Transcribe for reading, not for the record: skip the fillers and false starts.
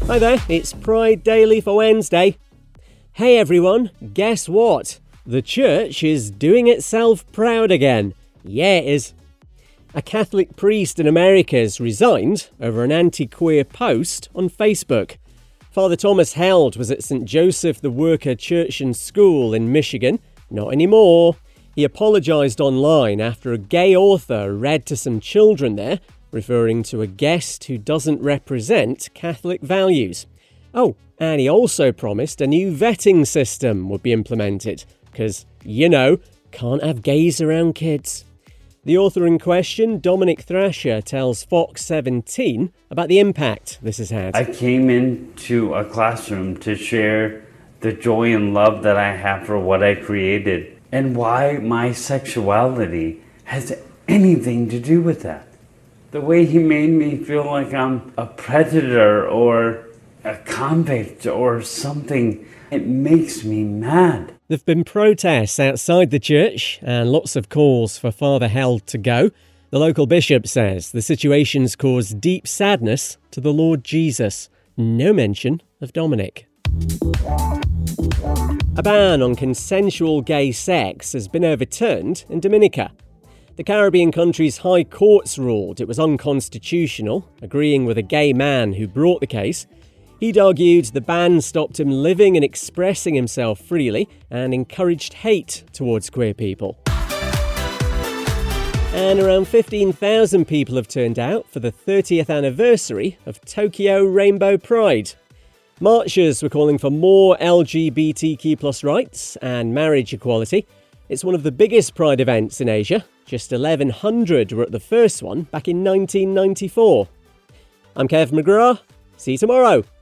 Hi there, it's Pride Daily for Wednesday. Hey everyone, guess what? The church is doing itself proud again. Yeah, it is. A Catholic priest in America has resigned over an anti-queer post on Facebook. Father Thomas Held was at St. Joseph the Worker Church and School in Michigan. Not anymore. He apologised online after a gay author read to some children there, referring to a guest who doesn't represent Catholic values. Oh, and he also promised a new vetting system would be implemented, because, can't have gays around kids. The author in question, Dominic Thrasher, tells Fox 17 about the impact this has had. I came into a classroom to share the joy and love that I have for what I created and why my sexuality has anything to do with that. The way he made me feel like I'm a predator or a convict or something, it makes me mad. There have been protests outside the church and lots of calls for Father Held to go. The local bishop says the situation's caused deep sadness to the Lord Jesus. No mention of Dominic. A ban on consensual gay sex has been overturned in Dominica. The Caribbean country's high courts ruled it was unconstitutional, agreeing with a gay man who brought the case. He'd argued the ban stopped him living and expressing himself freely and encouraged hate towards queer people. And around 15,000 people have turned out for the 30th anniversary of Tokyo Rainbow Pride. Marchers were calling for more LGBTQ+ rights and marriage equality. It's one of the biggest Pride events in Asia. Just 1,100 were at the first one back in 1994. I'm Kev McGrath. See you tomorrow.